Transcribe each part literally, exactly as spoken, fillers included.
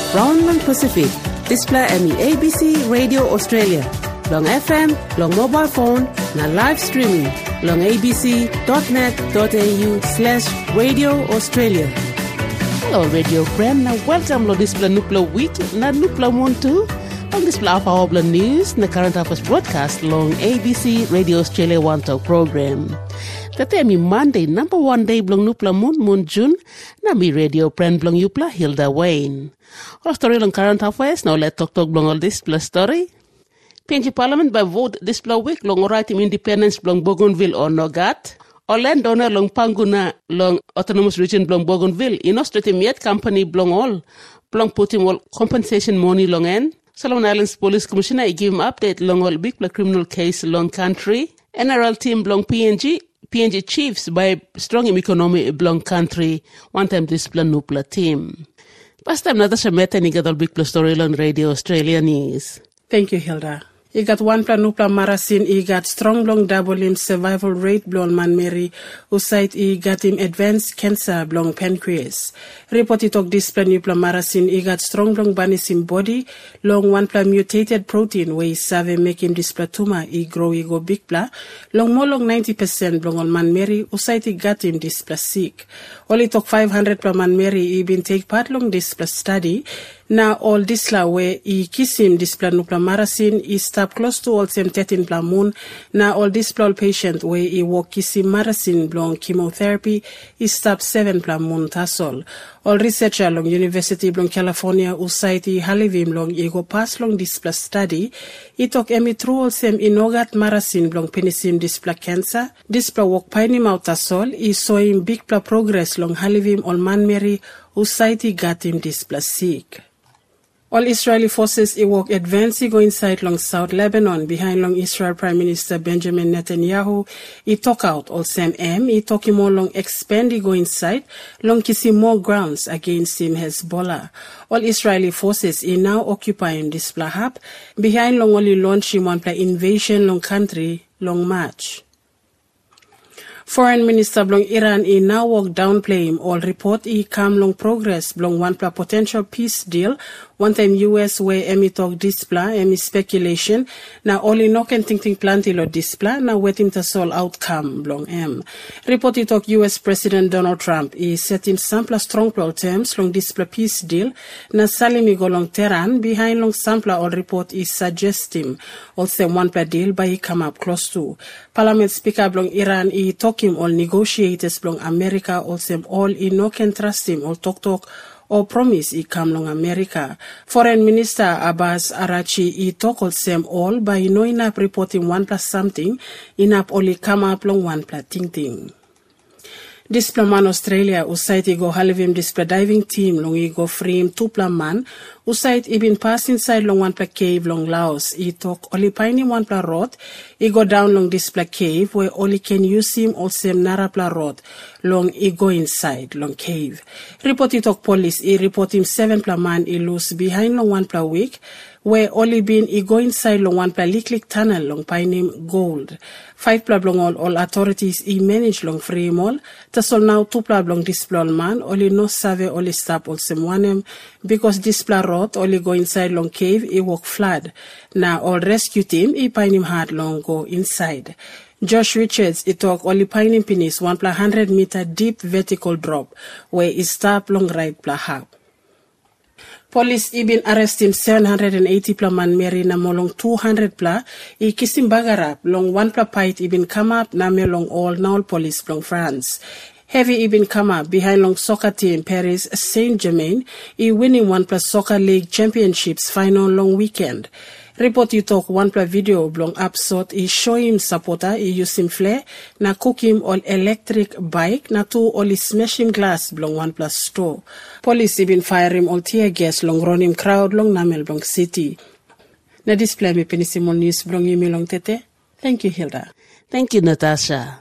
Brown lang Pacific. Display M E A B C Radio Australia. Long F M, long mobile phone, na live streaming. Long abc.net.au slash Radio Australia. Hello radio friend, na welcome lo display nupla week na nupla muntu. Ang display of our news na current affairs broadcast long A B C Radio Australia One Talk program. Tate mi Monday number one day blong nupla moon moon June na mi radio friend blong yupla Hilda Wayne. All story long current affairs now let talk talk blong all this plus story. P N G Parliament by vote this plus week long right in independence blong Bougainville or Nogat. Orland donor long Panguna long autonomous region blong Bougainville. In Australia yet company blong all blong putting all compensation money long en. Solomon Islands Police Commissioner I give him update long all big criminal case long country. N R L team blong P N G. P N G Chiefs by strong economy blong country. One time this plan nupla team. Past time Natasha Meta ni gadol big plus story long Radio Australia news. Thank you, Hilda. I got one plan nupla marasin, I got strong long double him survival rate blong man Mary, who site I got him advanced cancer blong pancreas. Report it talk this plan nupla marasin, I got strong long banisim body, long one plan mutated protein where I save make him this tumor I grow I go big pla, long more long ninety percent blong on man Mary, who site I got him this plus sick. Only talk five hundred per man Mary I been take part long this plus study. Now all this la where I kiss him this plan nupla marasin, I stop close to all same thirteen plan moon. Now all this plan patient where I walk kiss him marasin blong chemotherapy, I stop seven plan moon tasol. All researcher long University blong California usaiti halivim long I go pass long this plus study. I talk emi through all same inogat marasin blong penisim this pla cancer. This pla walk painim out tasol. I saw him big pla progress long halivim all man Mary usaiti got him this plus sick. All Israeli forces I walk advance I go inside long South Lebanon behind long Israel Prime Minister Benjamin Netanyahu. I talk out all same M. I talk him all long expand I go inside long kissing more grounds against him Hezbollah. All Israeli forces I now occupying this plahap behind long only launch him one pla invasion long country long march. Foreign Minister blong Iran I now walk downplay him all report I come long progress blong one pla potential peace deal. One time U S where emi talk displa, emi speculation. Now only no can think think plenty lo displa. Now waiting to solve outcome blong M. Report it talk U S President Donald Trump. He set him sample strong pro terms long displa peace deal. Na salimi go long Tehran behind long sample all report is suggest him. Also one pla deal by he come up close to. Parliament Speaker blong Iran he talk him all negotiators blong America also all he no can trust him all talk talk. Or promise I come long America. Foreign Minister Abbas Arachi I talk all same all by no enough reporting one plus something, enough only come up long one plus ting ting. Displaman Australia usait go halivim displa diving team long I go free him two pla man usait I been pass inside long one pla cave long Laos. I talk only piney one pla road. I go down long displa cave where only can use him all same nara pla road long I go inside long cave. Report it talk police I report him seven pla man I lose behind long one pla week where only been I go inside long one pla lick tunnel long piney gold. Five pla long all all authorities I manage long free mall. Tasol now two pla long displa man only no save only stop all same one em because displa road only go inside long cave I walk flood. Now all rescue team I pine him hard long go inside. Josh Richards I talk only pine him penis one pla hundred meter deep vertical drop where I stop long right pla hub. Police even arrest him seven hundred eighty pla man Mary na molong two hundred pla. I kiss him bagarap long one pla fight even come up na me long all now police from France. Heavy even come up behind long soccer team Paris Saint-Germain. I winning one plus soccer league championships final long weekend. Report you talk one plus video blong upsort. I show him supporter. I use him flare. Na cook him all electric bike. Na two only smash him glass blong one plus store. Police even fire him all tear gas long run him crowd long namel blong city. Na display me penisimo news blong yumi long tete. Thank you Hilda. Thank you Natasha.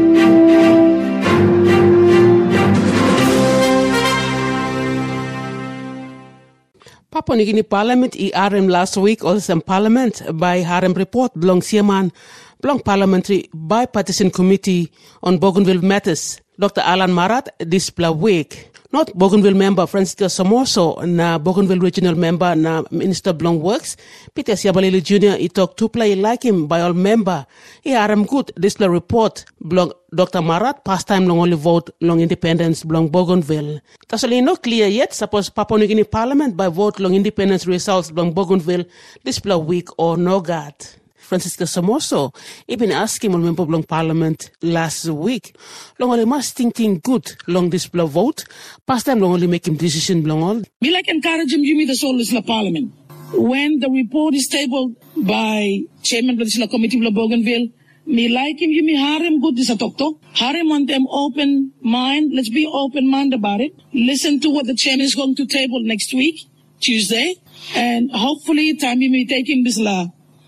Papua New Guinea Parliament I Arem last week also Parliament by Harem report belong Siaman belong Parliamentary Bipartisan Committee on Bougainville Matters. Doctor Alan Marat this week Not Bougainville member Francisco Somoso na Bougainville regional member na Minister Blong Works, Peter Siabalili Junior I talk to play like him by all member. I aram good display report Blong Doctor Marat past time long only vote long independence Blong Bougainville. Tasali no clear yet suppose Papua New Guinea Parliament by vote long independence results Blong Bougainville display week or no god. Francisco Somoso, even asking on member Blong Parliament last week. Long only must thinking good long this blah vote. Past time long only making decision long all. Me like encourage him, give me the soul of the Parliament. When the report is tabled by Chairman of the Committee of Bougainville, me like him, give me harem good this a talk talk. Harem want them open mind. Let's be open mind about it. Listen to what the chairman is going to table next week, Tuesday, and hopefully time me taking this la.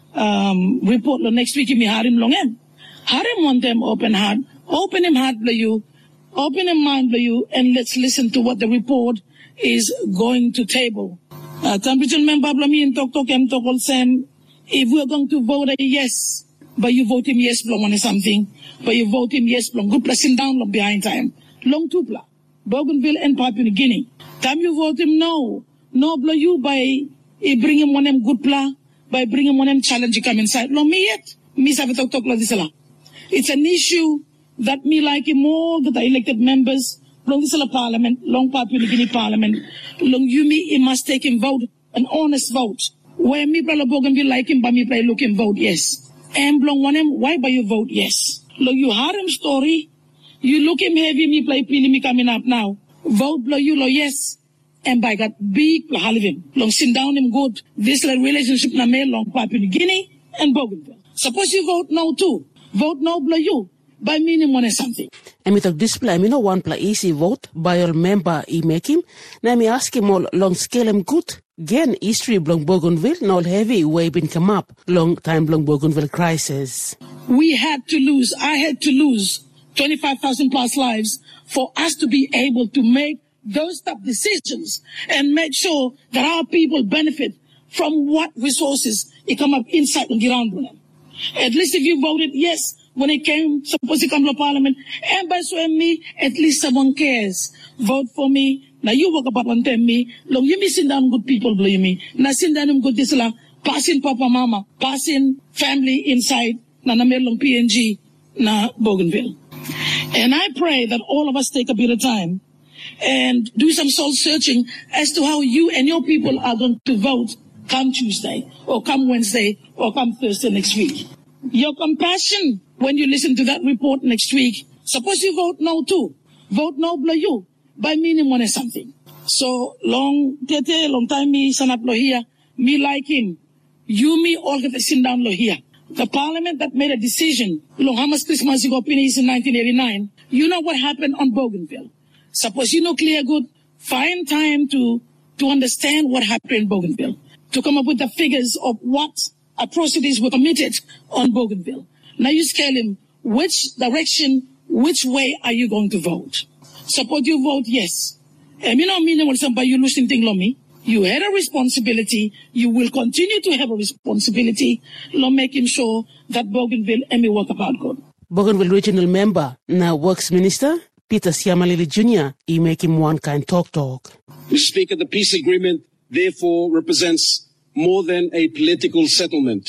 Um, report the next week in me harim long em. Harim want them open heart, open him heart for you, open him mind for you, and let's listen to what the report is going to table. Uh, temperature member blami in talk talk em talk all same. If we're going to vote a yes, but you vote him yes blong on something, but you vote him yes blong good pressing down long behind time. Long tupla. Bougainville and Papua New Guinea. Time you vote him no, no blow you by he bring him one them good pla. By bringing one them challenge you come inside. No, me yet. Me have talk talk like this. It's an issue that me like more that the elected members, long this parliament, long Papua New Guinea Parliament, long you me, he must take him vote, an honest vote. Where me brother Bougainville like him, but me play look him vote yes. And long one him, why by you vote yes? Long you heard him story, you look him heavy, me play pili me coming up now. Vote blow you lo yes. And by God, big him. Long sit down him good. This relationship na me long Papua New Guinea and Bougainville. Suppose you vote no too. Vote no blow you. By meaning one something. And me talk display, me no one play easy vote by all member he make him. Now me ask him all long scale him good. Again, history blong Bougainville, no heavy way been come up. Long time blong Bougainville crisis. We had to lose, I had to lose twenty-five thousand plus lives for us to be able to make those tough decisions and make sure that our people benefit from what resources it come up inside the ground with them. At least if you voted yes when it came, supposed to come to Parliament, and by so and me, at least someone cares. Vote for me. Now you work about one time me. Long you me sit down good people blame me. Now sit down them good this la passing papa mama, passing family inside na na long P N G na Bougainville. And I pray that all of us take a bit of time and do some soul searching as to how you and your people are going to vote come Tuesday or come Wednesday or come Thursday next week. Your compassion when you listen to that report next week, suppose you vote no too. Vote no blow you by meaning one is something. So long, tete, long time me, son up lo here, me like him. You me all get to sit down lo here. The parliament that made a decision, long how much Christmas you got in nineteen eighty-nine, you know what happened on Bougainville. Suppose you know clear good, find time to, to understand what happened in Bougainville, to come up with the figures of what atrocities were committed on Bougainville. Now you scale him, which direction, which way are you going to vote? Suppose you vote yes. And you know, meaning what somebody you losing thing lo me. You had a responsibility, you will continue to have a responsibility, lo making sure that Bougainville and me work about good. Bougainville regional member, now works minister, Peter Siabalili Junior, he make him one kind talk talk. Mister Speaker, the peace agreement therefore represents more than a political settlement.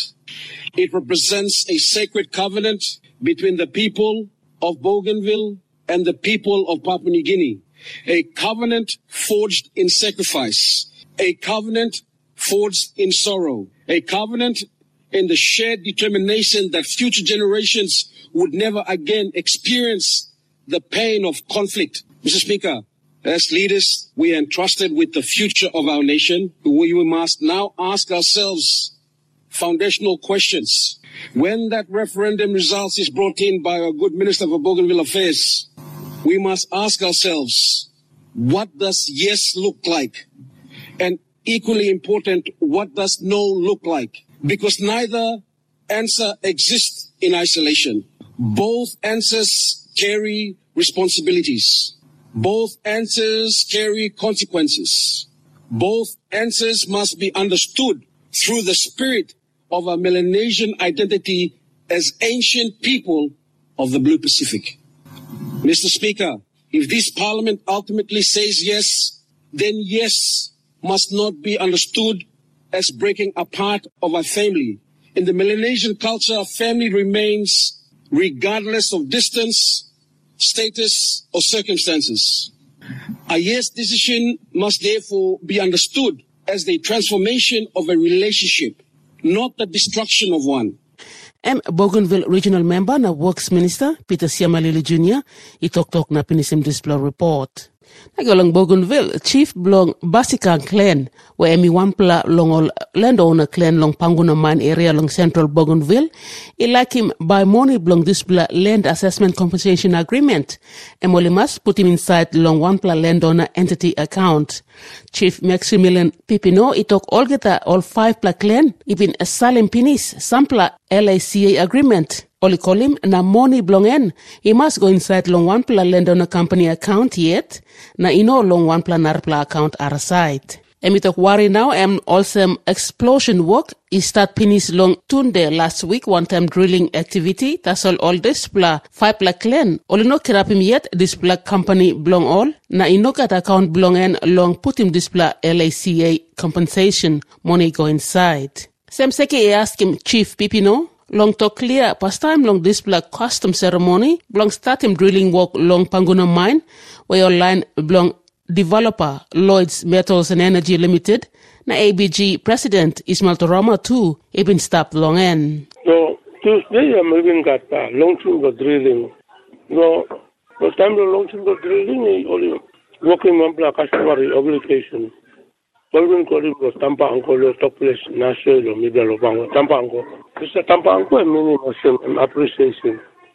It represents a sacred covenant between the people of Bougainville and the people of Papua New Guinea. A covenant forged in sacrifice. A covenant forged in sorrow. A covenant in the shared determination that future generations would never again experience the pain of conflict. Mister Speaker, as leaders, we are entrusted with the future of our nation. We must now ask ourselves foundational questions. When that referendum results is brought in by our good Minister for Bougainville Affairs, we must ask ourselves, what does yes look like? And equally important, what does no look like? Because neither answer exists in isolation. Both answers carry responsibilities. Both answers carry consequences. Both answers must be understood through the spirit of our Melanesian identity as ancient people of the Blue Pacific. Mister Speaker, If this parliament ultimately says yes, then yes must not be understood as breaking apart of a family. In the Melanesian culture, a family remains regardless of distance, status, or circumstances. A yes decision must therefore be understood as the transformation of a relationship, not the destruction of one. M. Bougainville Regional Member na Works Minister Peter Siamalili Junior itok-tok na pinisim display report. Nagalang Bougainville, Chief Blong Basikang Clan, where emi wampla long landowner clan long Panguna mine area long central Bougainville, ilakim by money blong display land assessment compensation agreement. Emolimas put him inside long wampla landowner entity account. Chief Maximilian Pipino itok olgeta all five pla clan, even a salim pinis, sampla L A C A agreement. Olikolim na money blongen, he must go inside long one pla landowner company account yet, na ino long one pla narpla account are side. Emitok worry now am also explosion work is start pinis long tunde last week one time drilling activity, that's all all this pla five pla clan. Olino kirapim yet this pla company blong all, na ino kat account blongen long put him this pla L A C A compensation money go inside. Semseke ask him Chief Pipino, long to clear past time long display custom ceremony, long start him drilling work long Panguna mine, where your line belong developer Lloyd's Metals and Energy Limited, na A B G President Ismail Toroma too, even stop long end. So Tuesday I'm even got uh, long timber drilling. So the time the long timber drilling only working on black customary obligation. Golden Colib was Tampa Uncle top place national middle of Tampa Uncle. It's a Tampa Uncle minimum appreciation.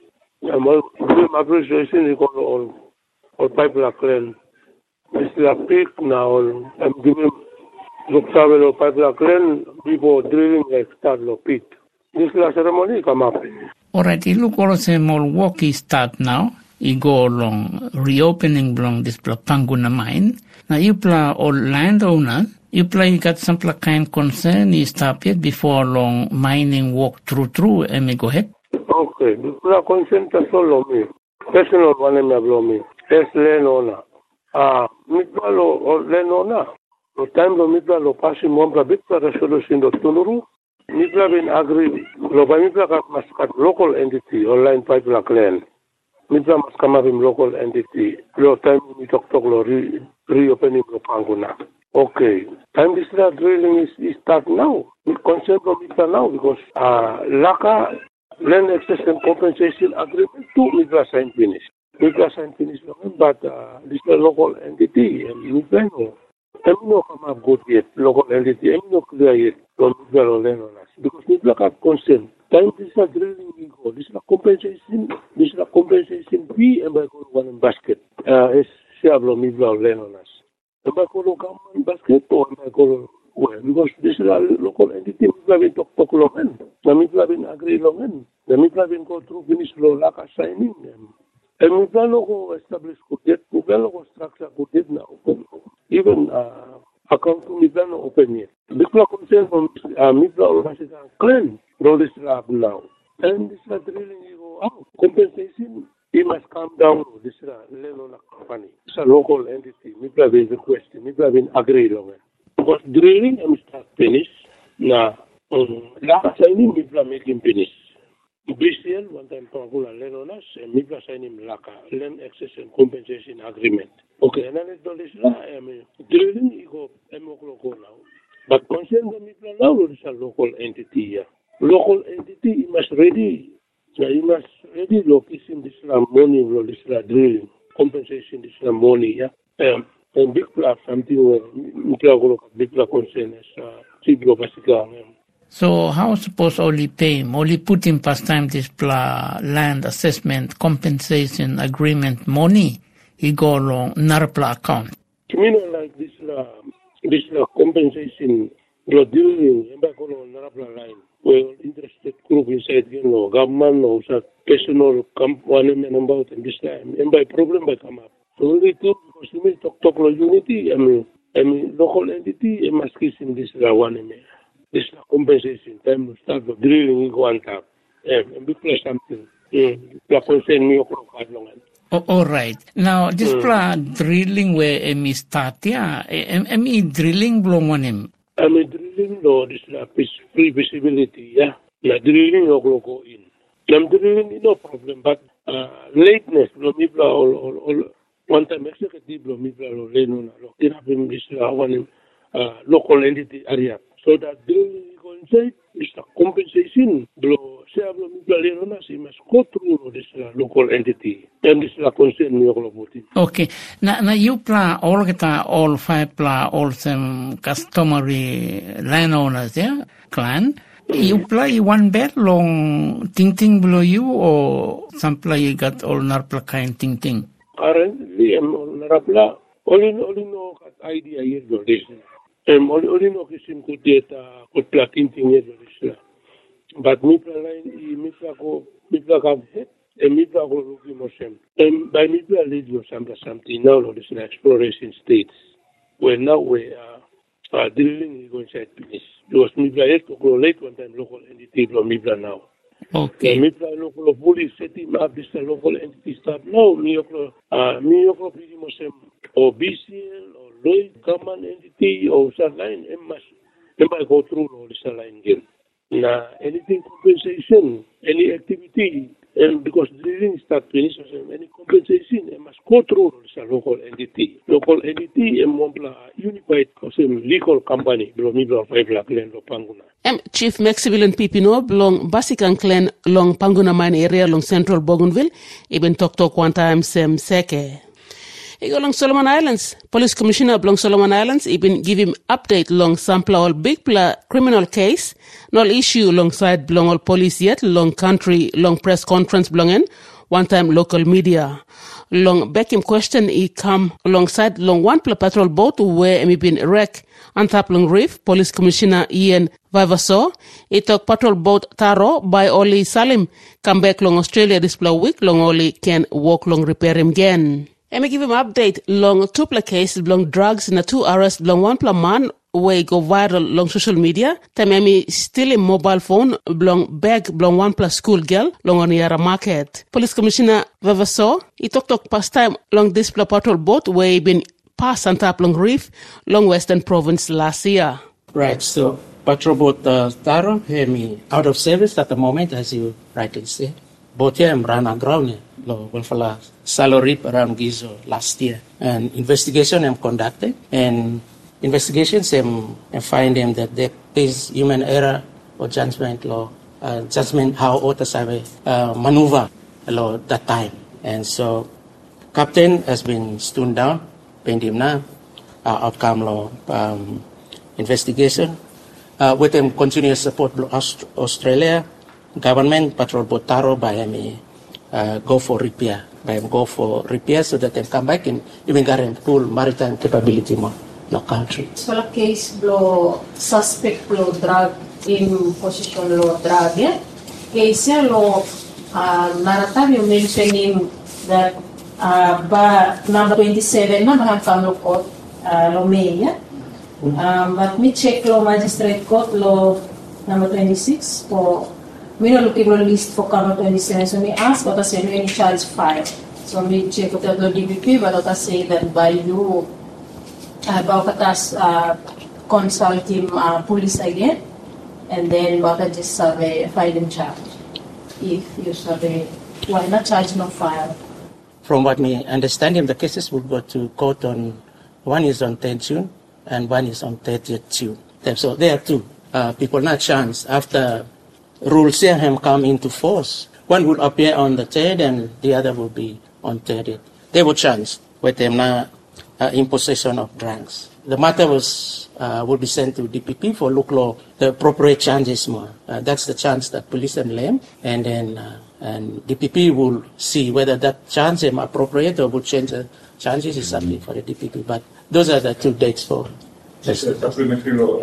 I'm appreciation is called all all pipeline clan. This is a peak now. I'm giving look travel of pipeline clan people drilling like start lo pit. This is a ceremony come up. Alright, you look also more work is start now. You go along reopening along this Panguna mine. Now you play all landowner, you play you got some kind concern you stop it before long mining walk through through and me go ahead. Okay, before concern to solo me. Personal one me blow me. Yes landowner. Ah, mitbalo or landowner. No time lo mitbalo passing mombla bit resolution do tunuru. Mitbalo bin agree lo ba mitbalo must cut local entity online pipeline clan. Mitbalo must come up in local entity. Lo time we talk talk lo re reopening the Panguna. Okay. Time this drilling is, is start now. We concern from it now because uh Laka land access and compensation agreement to Mitra sign finish. Mitra sign finish but uh, this is a local entity and Mitra no. I'm no come up good yet, local entity, I'm no clear yet from Mitra or Lenonas. Because Mitra got concern. Time this is drilling we go. This is a compensation this is a compensation fee and by one basket. Uh it's Siablo Midla Lenonas. And by Colo government basket or by Colo well, because this is a local entity, Midla bin Tok Tok Longan. The Midla bin Agri Longan. The Midla bin go through finish lo Laka signing them. And Midla logo establish Kudet, Midla logo structure Kudet now open. Even uh account to Midla no open yet. Bikla concern from uh, Midla or Basikan clan, roll this lab now. And this is drilling you go out. Compensation. He must come down to this Lenona company. It's a local entity. Mipla been requested. Mipla been agreed on it. Because drilling and start finish. Now, last signing Mipla make him finish. B C L one time Pangula Lenonas and Mipla sign him Laka land access and compensation agreement. Okay, and then it's all this. I mean, drilling you go M O now. But concern the Mipla now is a local entity here. Local entity he must ready. So you must ready location this money, this drilling, compensation this money, yeah. Um, and big plus something where big plus concern is uh, So how suppose only pay, only put in past time this pla land assessment compensation agreement money, he go along Narpla account. You know like this uh, this uh, compensation you're dealing in back on Narpla line. Well, interested group inside, you know, government or personal come one about and this time. And by problem by come up. So only two because you may talk talk unity, I mean I mean local entity and must kiss in this one this compensation. Time to start the drilling go on top. And big plus something. Yeah. Concern me Oh, all right. Now, this mm. pla drilling where emi start ya, emi drilling belum wanim. Emi drilling lo this la free visibility ya. La drilling lo go in. Nam drilling no problem, but uh, lateness lo mi pla all all all one time executive lo mi pla lo leno na lo kirapim this la wanim local entity area. So that drilling go inside is a compensation blow. Se hablo mi pla leno na si mas go through this la local entity. And this la concern mi lo buti. Okay. Na na you pla all kita all five pla all some customary landowners ya clan. You play one bed long ting ting below you or some play you got all narpla kind ting ting? Currently, I'm all narpla. Only only no idea here do this. I'm only only no kisim ko data ko pla ting ting here do this. But me pla line me pla ko me pla ka het and me pla ko rugi mosem. And by me pla lead you something something now lo this exploration states. Where now we are uh, drilling go inside finish. Because Mibla has to go late one time local entity from Mibla now. Okay. The Mibla local police set him up this local entity stuff. No, me uh me yoko pretty much or B C L or Lloyd government entity or Sarline and must never go through all this line again. Now anything compensation, any activity and because drilling start finish any compensation it must go through this local entity. Local entity and one unified legal company below Mibla five lakh land of Panguna. Um, Chief Maximilian Pipino belong Basican Clan long Panguna mine area long central Bougainville. Even talk talk one time sem seke. He go long Solomon Islands. Police Commissioner belong Solomon Islands. Even give him update long sample all big pla criminal case. No issue alongside belong all police yet. Long country long press conference belong in. One time local media. Long back him question he come alongside long one pla patrol boat where he been wreck on top long reef. Police Commissioner Ian Vavasaw. He talk patrol boat Taro by Oli Salim. Come back long Australia this pla week. Long Oli can walk long repair him again. Let me give him update. Long two pla case long drugs in a two arrest long one pla man way go viral long social media. Tamemi still in mobile phone long bag long one plus school girl long on Yara market. Police Commissioner Vavasaw he talk talk past time long this pla patrol boat where he been passed on top long reef long Western Province last year. Right. So patrol boat uh, Taro hear me out of service at the moment as you rightly say. Boat here ran aground lo welfala salary around Gizo last year and investigation am conducted and investigations am find them that there is human error or judgment law uh, judgment how others have uh, maneuver law that time and so captain has been stood down pending now uh, outcome law um, investigation uh, with them continuous support Aust- Australia government patrol boat Taro by me uh, go for repair by them go for repair so that they come back and even guarantee full maritime capability more no country. So the case blow suspect blow drug in position law drug yeah case law uh narrative you mentioning that uh by number twenty-seven na mahang court uh law may yeah um but me check law magistrate court law number twenty-six for we are looking at a list for number twenty-seven, so we ask what I say, any charge filed. So we check with the D B P, but I say that by you, about us uh, consulting uh, police again, and then about I just survey, file and charge. If you survey, why not charge no file? From what me understanding, the cases will go to court on, one is on tenth June, and one is on thirtieth June. So there are two. Uh, people not chance after rules have come into force. One will appear on the third and the other will be on thirtieth. They will chance with them now uh, in possession of drugs. The matter was uh, will be sent to D P P for look law the appropriate changes more. Uh, that's the chance that police and lame and then uh, and D P P will see whether that chance is appropriate or will change the chances is something for the D P P. But those are the two dates for. Yes, supplementary law.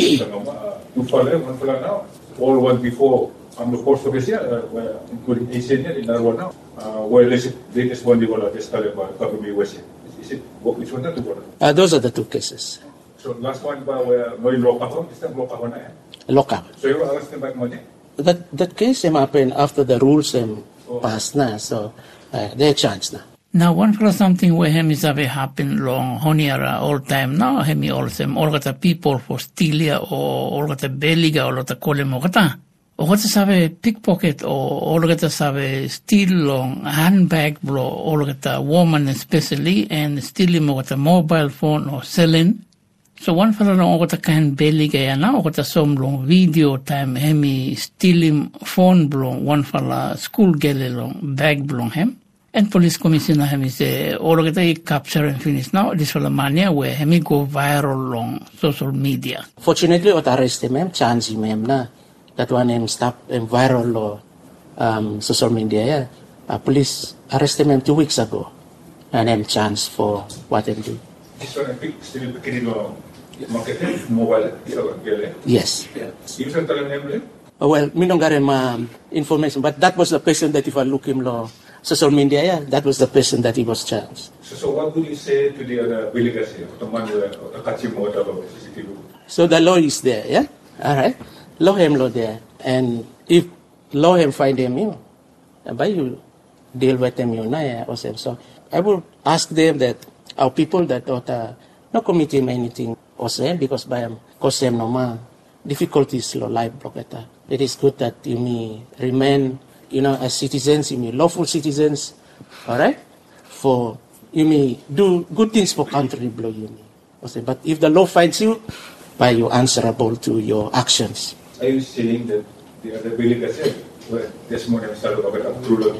Now. All was before on the course of this year, uh, including Asian year in Narwa now, uh, where the latest one they were this time by Kabumi West. Is it which one that one? Uh, those are the two cases. So last one by where no local, this time local one. Local. So you were arrested by money? That that case came happened after the rules um, oh. passed now, so uh, they changed now. Now, one for something where hemi sabe happen long honiara all time now, hemi all them all the people for stealia or all the beliga all the kolemogata. Or what sabe pickpocket or all the sabe steal long handbag blow all the woman especially and stealing with a mobile phone or selling. So one for long all the kind beliga ya now what some long video time hemi stealing phone blow one for la school girl long bag blow him. And police commissioner hemi say all of the capture and finish now. This was a mania where hemi go viral on social media. Fortunately, what arrest him, chance him na that one him stop him viral on um, social media. Yeah, uh, police arrest him two weeks ago, and him chance for what him do. This one I think still beginning of market mobile. Yes. Yeah. You can tell him. Oh, well, me don't got him um, information, but that was the person that if I look him law. Social media, yeah, that was the person that he was charged. So, so what would you say to the other villagers here? The man who catch him out of C C T V? So the law is there, yeah? All right. Law him law there. And if law him find him, you know, by you deal with them, you know, yeah, also. So I will ask them that our people that ought uh, not commit him anything also, because by him, cause them no more difficulties, law life block it. It is good that you may remain, you know, as citizens, you may lawful citizens, all right? For you may do good things for country, blow you may. But if the law finds you, by you answerable to your actions. Are you saying that the other villagers here, well, there's more than Salo about true law?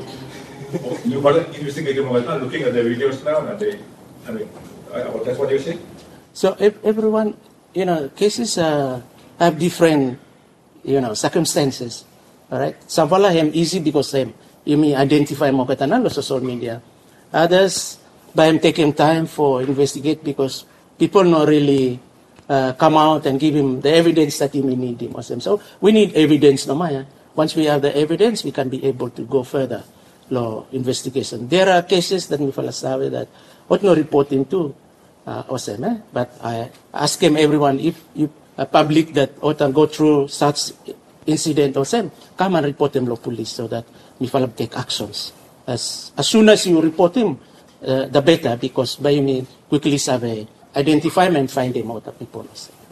You are investigating looking at the videos now, and they, I mean, that's what you say? So if everyone, you know, cases uh, have different, you know, circumstances. All right. Some follow him easy because him you may identify more better on social media. Others by him taking time for investigate because people not really uh, come out and give him the evidence that he may need him. So we need evidence, no matter. Once we have the evidence, we can be able to go further law investigation. There are cases that we follow that what no reporting to uh, Osem, eh? But I ask him everyone if you uh, public that ought to go through such incident or same, come and report them to police so that we will take actions. As as soon as you report him, uh, the better, because by me quickly survey, identify him and find him out the people.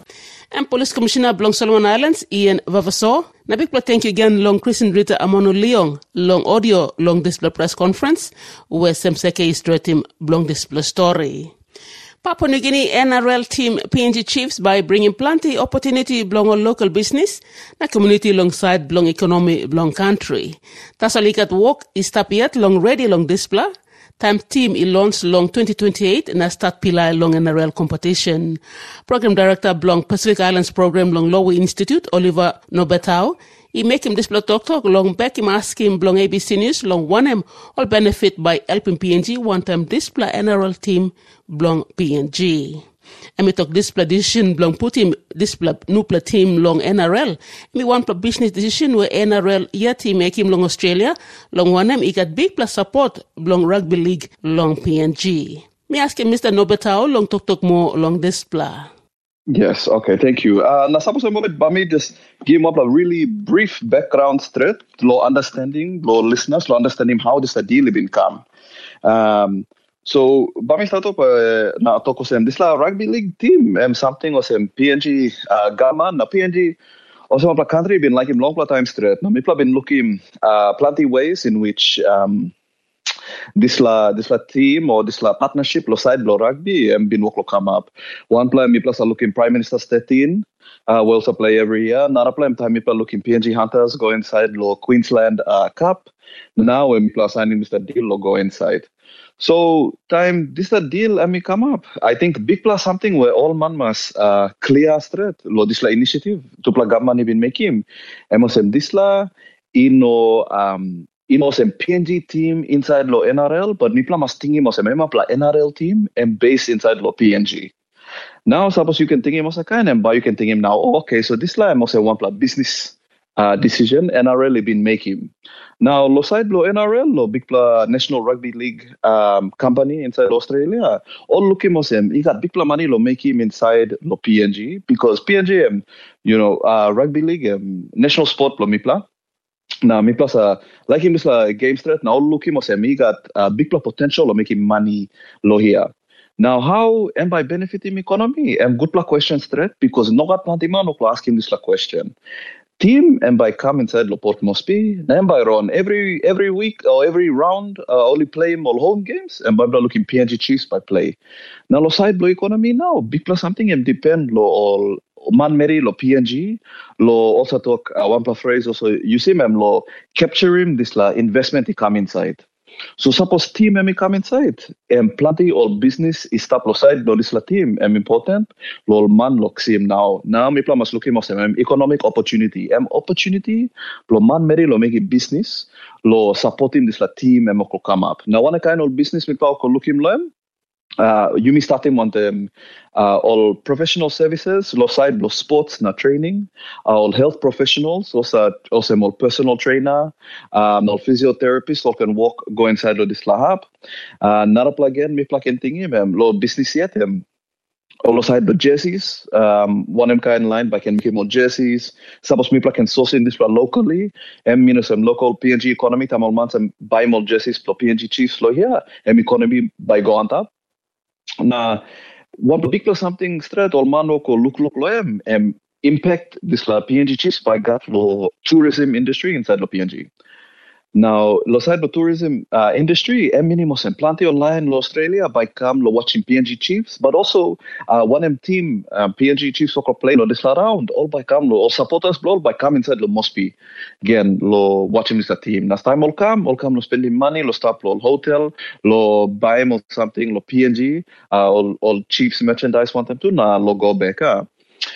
And Police Commissioner Blong Solomon Islands, Ian Vavaso, na big thank you again long Christian Rita Amono Leong, long audio, long display press conference, where Semseke is him long display story. Papua New Guinea N R L team P N G Chiefs by bringing plenty opportunity belong on local business, na community alongside belong economy belong country. Tasalikat work is tapiat long ready long display. Time team il launch long twenty twenty-eight na start pila long N R L competition. Program Director belong Pacific Islands Program long Lowy Institute, Oliver Nobetao. He make him display talk talk long back him ask him long A B C News long one him all benefit by helping P N G one time display N R L team belong P N G. And we talk display decision belong put him display nupla team long N R L. Me one for business decision where N R L yeah team make him long Australia long one him he got big plus support belong rugby league long P N G. Me ask him Mister Nobetao long talk talk more long display. Yes, okay, thank you. Uh, na sapos mo bami just give up a really brief background straight, low understanding, low listeners, low understanding how this deal been come. Um, so bami start up uh, na to ko sem this la rugby league team and something or sem P N G uh, Gamma na P N G also my country been like him long time straight. Na mipla been looking uh, plenty ways in which um this la this la team or this la partnership lo side lo rugby and been work lo come up. One player me plus are looking Prime Minister Stettin, uh we also play every year. Another player time me plus looking P N G Hunters go inside lo Queensland uh, Cup. Now we plus signing Mister Deal lo go inside. So time this a deal and me come up. I think big plus something where all man must uh, clear straight lo this la initiative to play government been making. Emosem this la ino um in a P N G team inside lo N R L, but nipla mas tinggi mo sa mema pla N R L team and based inside lo P N G. Now, suppose you can think him as a kind, and but you can think him now, oh, okay, so this line must have one pla business uh, decision N R L been making. Now, lo side lo N R L, lo big pla National Rugby League um, company inside Australia, all looking mo him, he got big pla money lo make him inside lo P N G, because P N G, um, you know, uh, Rugby League, um, national sport lo mipla. Now, me plus uh, like him this uh, game strat. Now look him say me got uh, big plus potential of making money lo here. Now, how am I benefiting economy? Am good plus question strat because no got plenty man no ask him this la question. Team and by come inside lo Port Moresby, and by run every every week or every round uh, only play all home games and by looking P N G Chiefs by play. Now lo side lo economy now big plus something and depend lo all man Mary lo P N G lo also talk uh, one plus phrase also you see mem lo capturing this la investment he come inside. So suppose team me come inside and plenty or business is stop lo side lo this la team am important lo man lo sim now now me plan must look him em economic opportunity am opportunity lo man Mary lo make it business lo supporting this la team am ko come up now one kind of business me plan ko look him lo Uh, you may starting on the uh, all professional services, lo side, lo sports, na training, uh, all health professionals, also also more personal trainer, um, all physiotherapists, all can walk, go inside lo this lahab. Uh, nara plug in, me plug in thingy, mem, lo business yet, um, all side the jerseys, um, one M kind line, but can make more jerseys. Suppose me plug in sourcing this locally, and mean some local P N G economy, tam all months and buy more jerseys for P N G Chiefs lo here, and economy by go on top. Na one particular something straight all man ko look look lo em em impact this la P N G Chiefs by got lo tourism industry inside lo P N G. Now lo side lo tourism uh, industry em minimos en plenty online lo Australia by come lo watching P N G Chiefs, but also uh, one em team um, P N G Chiefs soccer play lo this round all by come lo all supporters all by come inside lo Moresby again lo watching this team. Last time all come all come lo spending money lo stop lo hotel lo buy em something lo P N G uh, all all Chiefs merchandise want them to na lo go back up.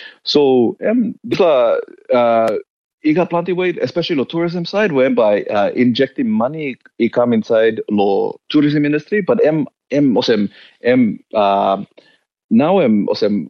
So em this uh you got plenty way, especially the tourism side, whereby uh, injecting money, you come inside the tourism industry. But M M osem M uh, now M osem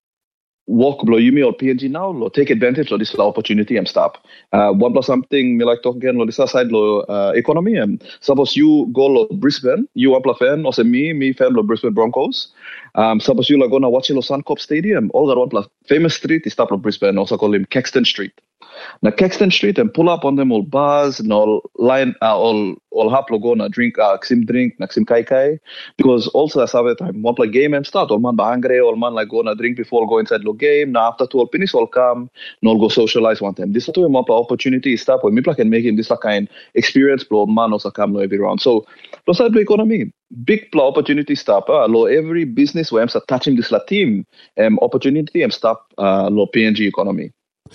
walk below Yumi or P N G now, lo take advantage of this opportunity and stop. Uh, one plus something me like talk again lo this side lo uh, economy. Um, suppose you go lo Brisbane, you one plus fan, osem me me fan lo Brisbane Broncos. Um, suppose you are gonna watch lo Suncorp Stadium, all that one plus famous street is stop lo Brisbane, also call him Caxton Street. Now Caxton Street and pull up on them all bars and all line uh, all all hap lo go na drink uh sim drink na sim kai kai because also as other time one play game and start all man ba hungry all man like go na drink before go inside lo game now after two all finish all come no go socialize one time this is to more opportunity stop when people can make him this kind experience blow man also come no every round so plus the economy big pl- opportunity stop uh, lo every business where I'm touching this la team um opportunity and stop uh lo P N G economy.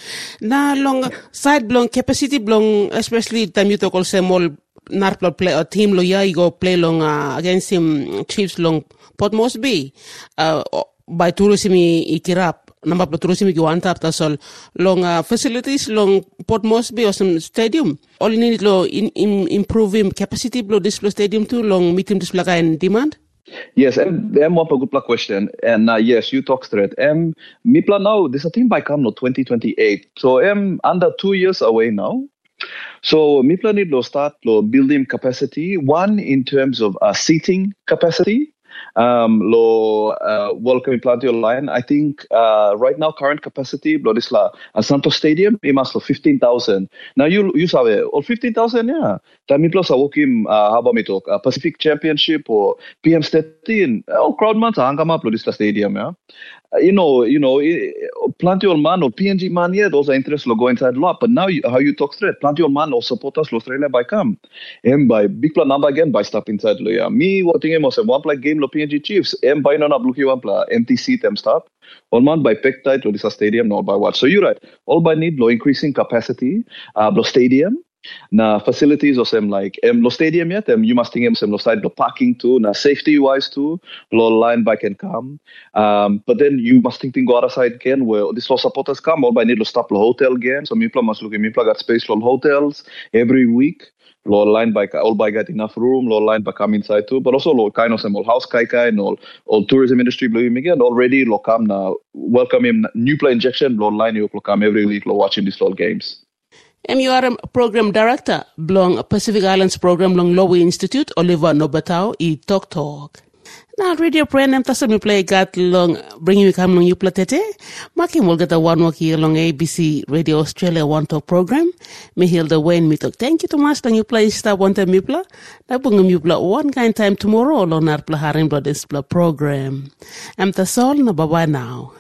Na long side long capacity long especially time you talk also more narpla play a team lo ya you go play long uh, against him Chiefs long Port Moresby uh, by tourism i kirap number tourism ki one tap tasol long uh, facilities long Port Moresby or some stadium all you need lo in, in improve him capacity lo display stadium too long meet him display and demand. Yes, and I'm one good question. And uh, yes, you talk straight. Um, me plan now, this is a team by come no twenty twenty-eight. So I'm under two years away now. So me plan need to start lo building capacity. One in terms of uh, seating capacity. Um, lo uh, welcome plenty online. I think uh, right now current capacity lo this la uh, Santos Stadium it must lo fifteen thousand. Now you you sabe all fifteen thousand yeah. Time plus a walking uh, how about me talk uh, Pacific Championship or P M thirteen oh crowd man sa hanggang up lo this la stadium yeah. Uh, you know, you know, plenty of man or P N G man yeah, those are interest lo go inside lot. But now you, how you talk straight, plenty of man or supporters lo Australia by come. And by big plan number again by stop inside lo yeah. Me what thing was one play game lo P N G Chiefs. M by no na blue one play empty seat them stop. All man by pectide lo this stadium no by what. So you're right. All by need lo increasing capacity uh lo stadium. Na facilities or some like um, lo stadium yet um, you must think some lo side lo parking too na safety wise too lo line by can come um, but then you must think go other side again where this lo supporters come all by need lo stop lo hotel again so me plan must look at me plan got space lo hotels every week lo line by all by got enough room lo line by come inside too but also lo kind of some all house kai kai and all all tourism industry blue again already lo come now welcome him new play injection lo line you lo come every week lo watching these all games. M U R M Program Director, belong Pacific Islands Program long Lowy Institute, Oliver Nobatao, e Talk Talk. Now, radio prayer nam taso mi play gat long bring you come long you platete. Maki will get a one walk here long A B C Radio Australia One Talk program. Me Hilda Wayne mi talk. Thank you to much long you play star one time mi pla. Na bungam you pla one kind time tomorrow long nar pla haring bla this pla program. Am tasol na bye bye now.